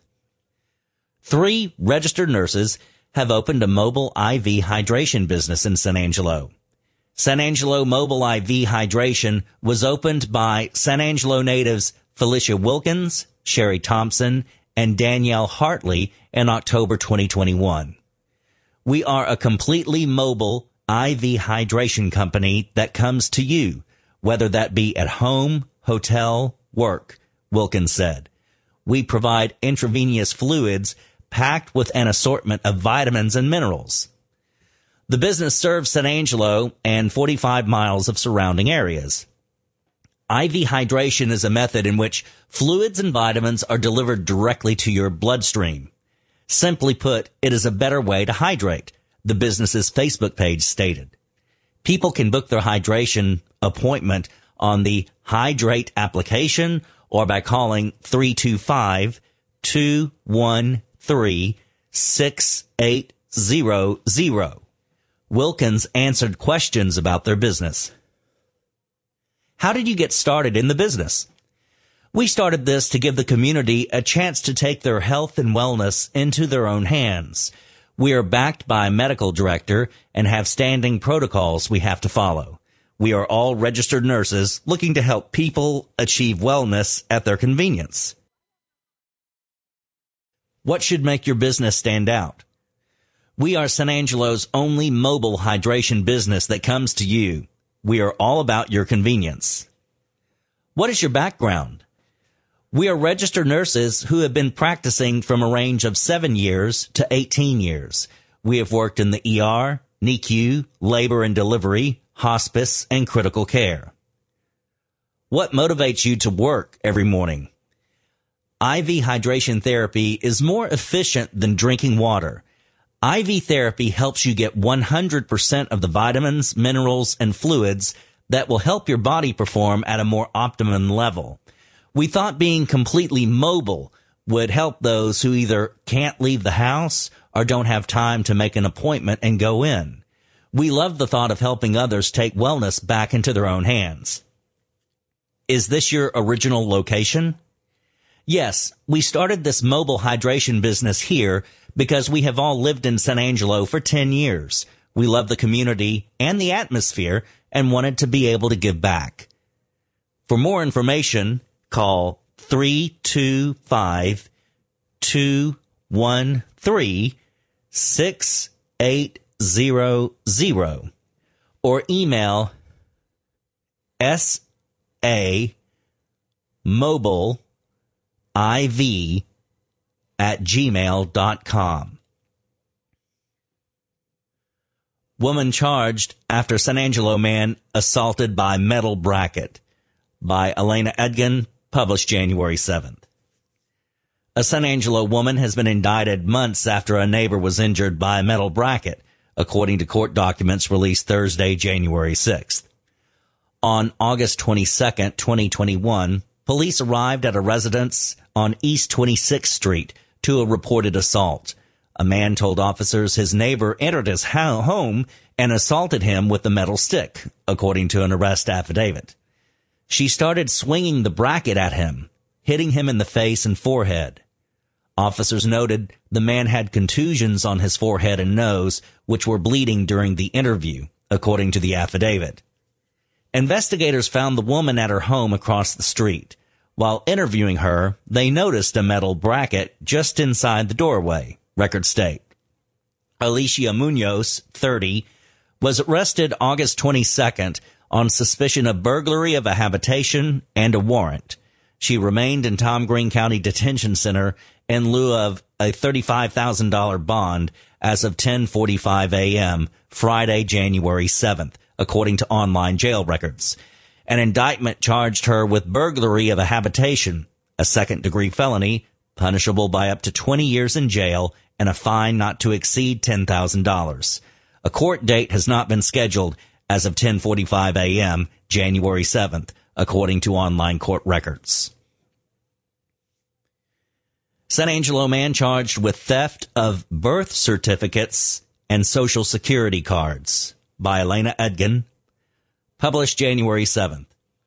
Three registered nurses have opened a mobile I V hydration business in San Angelo. San Angelo Mobile I V Hydration was opened by San Angelo natives Felicia Wilkins, Sherry Thompson, and Danielle Hartley in October twenty twenty-one. We are a completely mobile I V hydration company that comes to you, whether that be at home, hotel, work, Wilkins said. We provide intravenous fluids packed with an assortment of vitamins and minerals. The business serves San Angelo and forty-five miles of surrounding areas. I V hydration is a method in which fluids and vitamins are delivered directly to your bloodstream. Simply put, it is a better way to hydrate, the business's Facebook page stated. People can book their hydration appointment on the Hydrate application or by calling three two five, two one three, six eight zero zero. Wilkins answered questions about their business. How did you get started in the business? We started this to give the community a chance to take their health and wellness into their own hands. We are backed by a medical director and have standing protocols we have to follow. We are all registered nurses looking to help people achieve wellness at their convenience. What should make your business stand out? We are San Angelo's only mobile hydration business that comes to you. We are all about your convenience. What is your background? We are registered nurses who have been practicing from a range of seven years to eighteen years. We have worked in the E R, N I C U, labor and delivery, hospice, and critical care. What motivates you to work every morning? I V hydration therapy is more efficient than drinking water. I V therapy helps you get one hundred percent of the vitamins, minerals, and fluids that will help your body perform at a more optimum level. We thought being completely mobile would help those who either can't leave the house or don't have time to make an appointment and go in. We love the thought of helping others take wellness back into their own hands. Is this your original location? Yes, we started this mobile hydration business here because we have all lived in San Angelo for ten years. We love the community and the atmosphere and wanted to be able to give back. For more information, call three two five, two one three, six eight zero zero or email S A Mobile I V at gmail dot com. Woman charged after San Angelo man assaulted by metal bracket, by Elena Edgin, published January seventh. A San Angelo woman has been indicted months after a neighbor was injured by a metal bracket, according to court documents released Thursday, January sixth. On August twenty-second, twenty twenty-one, police arrived at a residence on East twenty-sixth Street to a reported assault. A man told officers his neighbor entered his home and assaulted him with a metal stick, according to an arrest affidavit. She started swinging the bracket at him, hitting him in the face and forehead. Officers noted the man had contusions on his forehead and nose, which were bleeding during the interview, according to the affidavit. Investigators found the woman at her home across the street. While interviewing her, they noticed a metal bracket just inside the doorway, records state. Alicia Munoz, thirty, was arrested August twenty-second on suspicion of burglary of a habitation and a warrant. She remained in Tom Green County Detention Center in lieu of a thirty-five thousand dollars bond as of ten forty-five a.m. Friday, January seventh, according to online jail records. An indictment charged her with burglary of a habitation, a second-degree felony, punishable by up to twenty years in jail and a fine not to exceed ten thousand dollars. A court date has not been scheduled as of ten forty-five a.m., January seventh, according to online court records. San Angelo man charged with theft of birth certificates and Social Security cards, by Elena Edgin, published January seventh.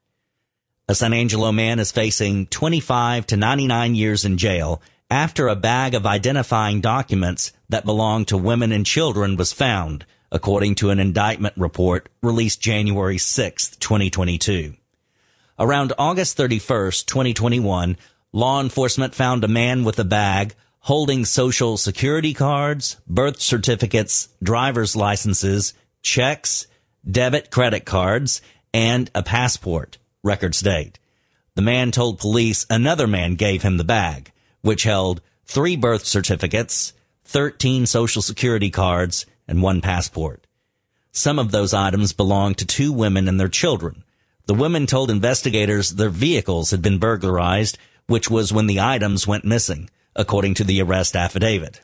A San Angelo man is facing twenty-five to ninety-nine years in jail after a bag of identifying documents that belonged to women and children was found, according to an indictment report released January sixth, twenty twenty-two. Around August thirty-first, twenty twenty-one, law enforcement found a man with a bag holding Social Security cards, birth certificates, driver's licenses, checks, debit credit cards, and a passport, records state. The man told police another man gave him the bag, which held three birth certificates, thirteen Social Security cards, and one passport. Some of those items belonged to two women and their children. The women told investigators their vehicles had been burglarized, which was when the items went missing, according to the arrest affidavit.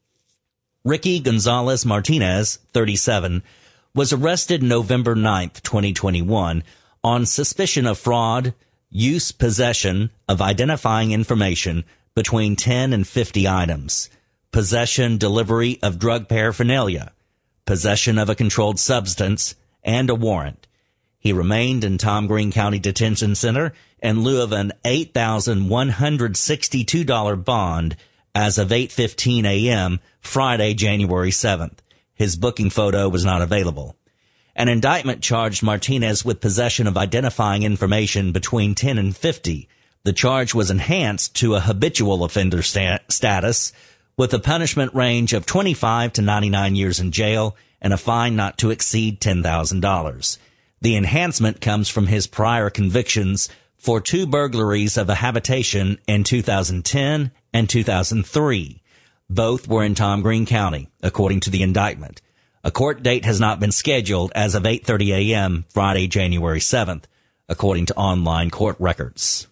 Ricky Gonzalez Martinez, thirty-seven, was arrested November ninth, twenty twenty-one, on suspicion of fraud, use, possession of identifying information between ten and fifty items, possession, delivery of drug paraphernalia, possession of a controlled substance, and a warrant. He remained in Tom Green County Detention Center in lieu of an eight thousand one hundred sixty-two dollars bond as of eight fifteen a.m. Friday, January seventh. His booking photo was not available. An indictment charged Martinez with possession of identifying information between ten and fifty. The charge was enhanced to a habitual offender sta- status with a punishment range of twenty-five to ninety-nine years in jail and a fine not to exceed ten thousand dollars. The enhancement comes from his prior convictions for two burglaries of a habitation in two thousand ten and two thousand three. Both were in Tom Green County, according to the indictment. A court date has not been scheduled as of eight thirty a.m. Friday, January seventh, according to online court records.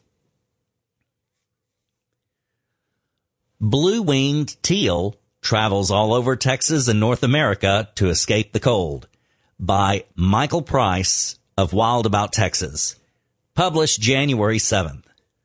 Blue-winged teal travels all over Texas and North America to escape the cold, by Michael Price of Wild About Texas, published January seventh.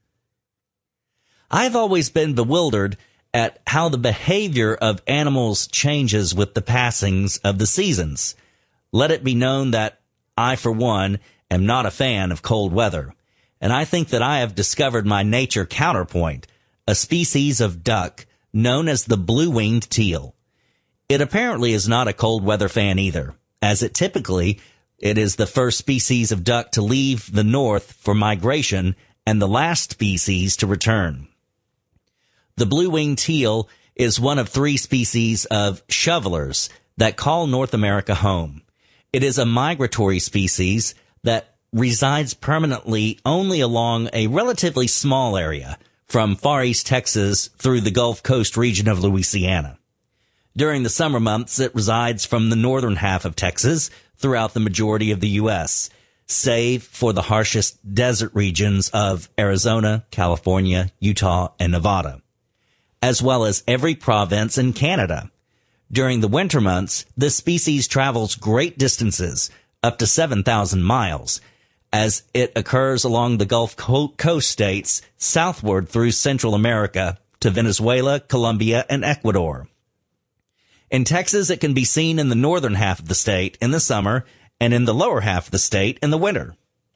I've always been bewildered at how the behavior of animals changes with the passings of the seasons. Let it be known that I, for one, am not a fan of cold weather, and I think that I have discovered my nature counterpoint, a species of duck known as the blue-winged teal. It apparently is not a cold weather fan either, as it typically it is the first species of duck to leave the north for migration and the last species to return. The blue-winged teal is one of three species of shovelers that call North America home. It is a migratory species that resides permanently only along a relatively small area from Far East Texas through the Gulf Coast region of Louisiana. During the summer months, it resides from the northern half of Texas throughout the majority of the U S, save for the harshest desert regions of Arizona, California, Utah, and Nevada, as well as every province in Canada. During the winter months, this species travels great distances, up to seven thousand miles, as it occurs along the Gulf Coast states southward through Central America to Venezuela, Colombia, and Ecuador. In Texas, it can be seen in the northern half of the state in the summer and in the lower half of the state in the winter.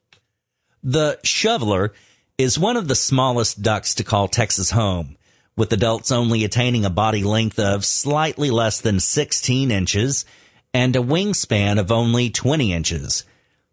The shoveler is one of the smallest ducks to call Texas home, with adults only attaining a body length of slightly less than sixteen inches and a wingspan of only twenty inches.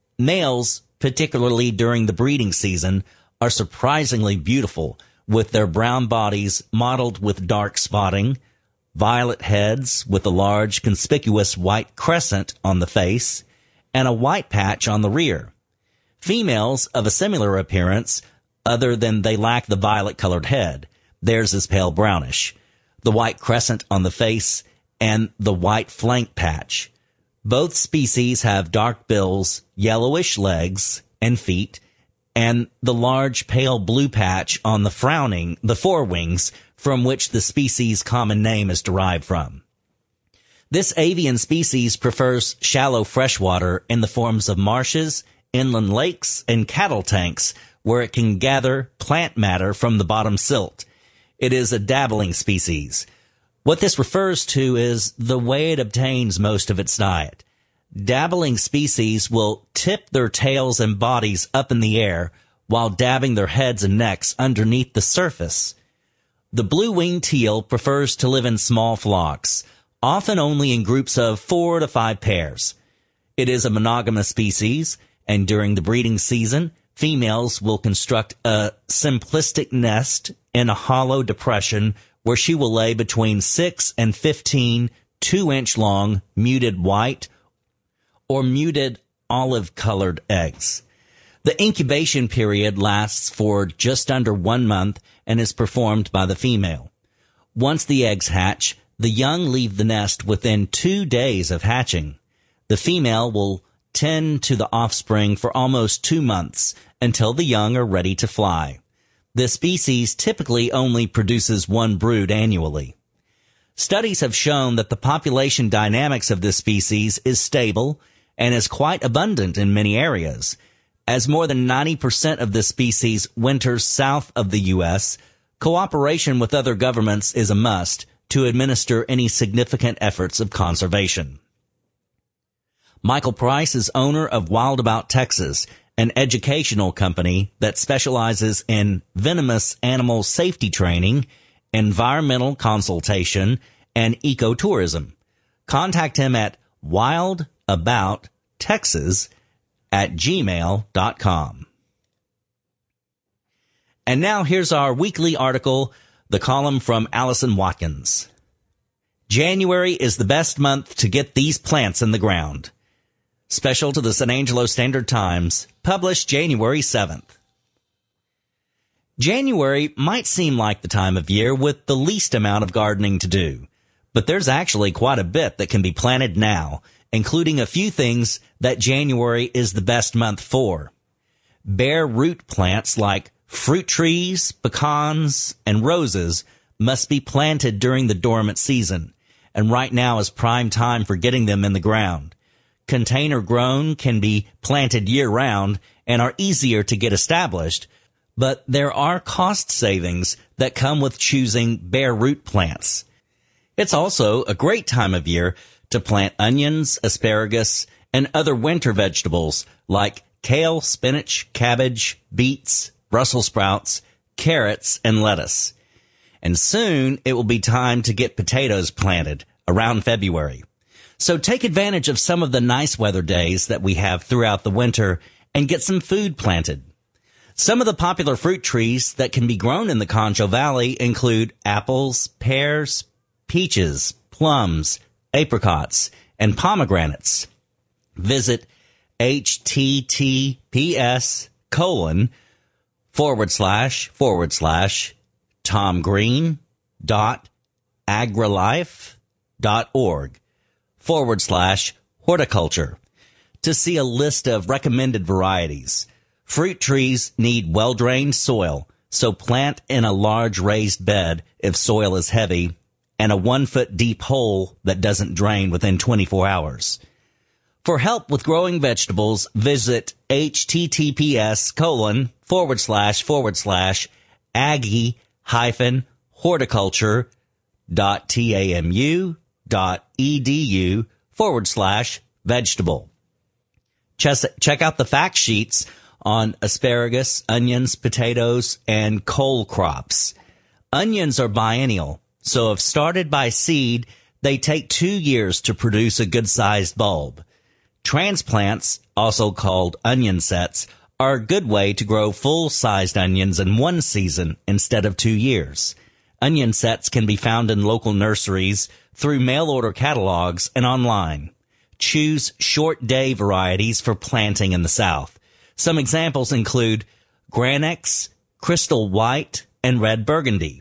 Males, particularly during the breeding season, are surprisingly beautiful, with their brown bodies mottled with dark spotting, violet heads with a large conspicuous white crescent on the face, and a white patch on the rear. Females of a similar appearance, other than they lack the violet-colored head. Theirs is pale brownish, the white crescent on the face, and the white flank patch. Both species have dark bills, yellowish legs and feet, and the large pale blue patch on the frowning, the forewings, from which the species' common name is derived from. This avian species prefers shallow freshwater in the forms of marshes, inland lakes, and cattle tanks, where it can gather plant matter from the bottom silt. It is a dabbling species. What this refers to is the way it obtains most of its diet. Dabbling species will tip their tails and bodies up in the air while dabbing their heads and necks underneath the surface. The blue-winged teal prefers to live in small flocks, often only in groups of four to five pairs. It is a monogamous species, and during the breeding season, females will construct a simplistic nest in a hollow depression where she will lay between six and fifteen two-inch-long muted white or muted olive-colored eggs. The incubation period lasts for just under one month and is performed by the female. Once the eggs hatch, the young leave the nest within two days of hatching. The female will tend to the offspring for almost two months until the young are ready to fly. The species typically only produces one brood annually. Studies have shown that the population dynamics of this species is stable and is quite abundant in many areas. As more than ninety percent of this species winters south of the U S, cooperation with other governments is a must to administer any significant efforts of conservation. Michael Price is owner of Wildabout Texas, an educational company that specializes in venomous animal safety training, environmental consultation, and ecotourism. Contact him at wildabouttexas at gmail dot com. And now here's our weekly article, the column from Allison Watkins. January is the best month to get these plants in the ground. Special to the San Angelo Standard Times, published January seventh. January might seem like the time of year with the least amount of gardening to do, but there's actually quite a bit that can be planted now, including a few things that January is the best month for. Bare root plants like fruit trees, pecans, and roses must be planted during the dormant season, and right now is prime time for getting them in the ground. Container grown can be planted year-round and are easier to get established, but there are cost savings that come with choosing bare root plants. It's also a great time of year to plant onions, asparagus, and other winter vegetables like kale, spinach, cabbage, beets, Brussels sprouts, carrots, and lettuce. And soon it will be time to get potatoes planted around February. So take advantage of some of the nice weather days that we have throughout the winter and get some food planted. Some of the popular fruit trees that can be grown in the Concho Valley include apples, pears, peaches, plums, apricots, and pomegranates. Visit https colon forward slash forward slash Tom Green dot agrilife dot org forward slash horticulture to see a list of recommended varieties. Fruit trees need well-drained soil, so plant in a large raised bed if soil is heavy and a one-foot deep hole that doesn't drain within twenty-four hours. For help with growing vegetables, visit https colon forward slash forward slash aggie hyphen horticulture dot tamu dot edu forward slash vegetable. Check out the fact sheets on asparagus, onions, potatoes, and cole crops. Onions are biennial, so if started by seed, they take two years to produce a good-sized bulb. Transplants, also called onion sets, are a good way to grow full-sized onions in one season instead of two years. Onion sets can be found in local nurseries, through mail-order catalogs, and online. Choose short-day varieties for planting in the South. Some examples include Granex, Crystal White, and Red Burgundy.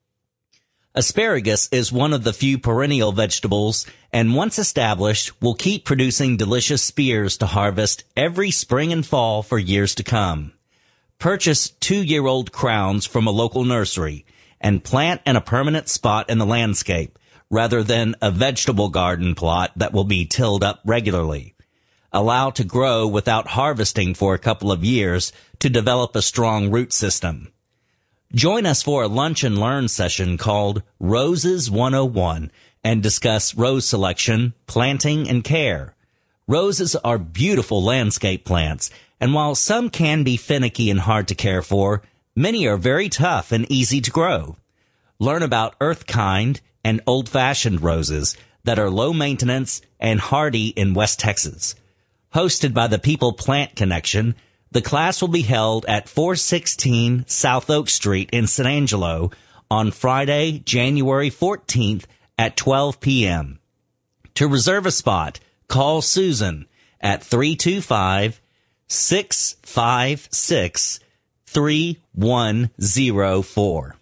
Asparagus is one of the few perennial vegetables, and once established, will keep producing delicious spears to harvest every spring and fall for years to come. Purchase two-year-old crowns from a local nursery and plant in a permanent spot in the landscape, rather than a vegetable garden plot that will be tilled up regularly. Allow to grow without harvesting for a couple of years to develop a strong root system. Join us for a lunch and learn session called Roses one oh one and discuss rose selection, planting, and care. Roses are beautiful landscape plants, and while some can be finicky and hard to care for, many are very tough and easy to grow. Learn about earth-kind and old-fashioned roses that are low maintenance and hardy in West Texas. Hosted by the People Plant Connection, the class will be held at four sixteen South Oak Street in San Angelo on Friday, January fourteenth at twelve p.m. To reserve a spot, call Susan at three two five, six five six, three one zero four.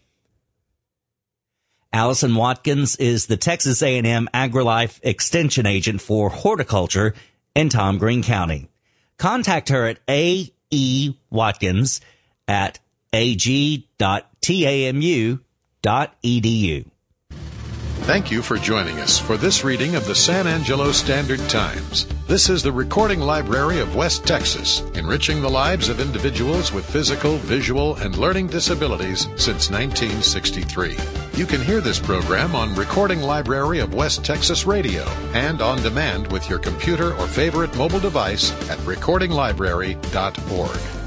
Allison Watkins is the Texas A and M AgriLife Extension Agent for Horticulture in Tom Green County. Contact her at aewatkins at a g dot tamu dot e d u. Thank you for joining us for this reading of the San Angelo Standard Times. This is the Recording Library of West Texas, enriching the lives of individuals with physical, visual, and learning disabilities since nineteen sixty-three. You can hear this program on Recording Library of West Texas Radio and on demand with your computer or favorite mobile device at recording library dot org.